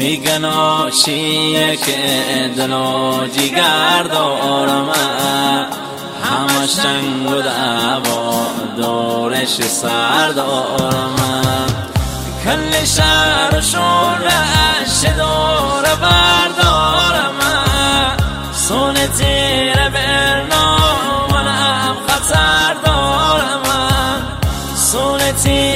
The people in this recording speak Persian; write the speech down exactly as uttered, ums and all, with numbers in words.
میگن آشیه که دل و جیگر دارم، همش جنگ و دعوا دورش سر دارم. کل شهر شورش دور بردارم، سون تیر برنامه خطر دارم، سون تیر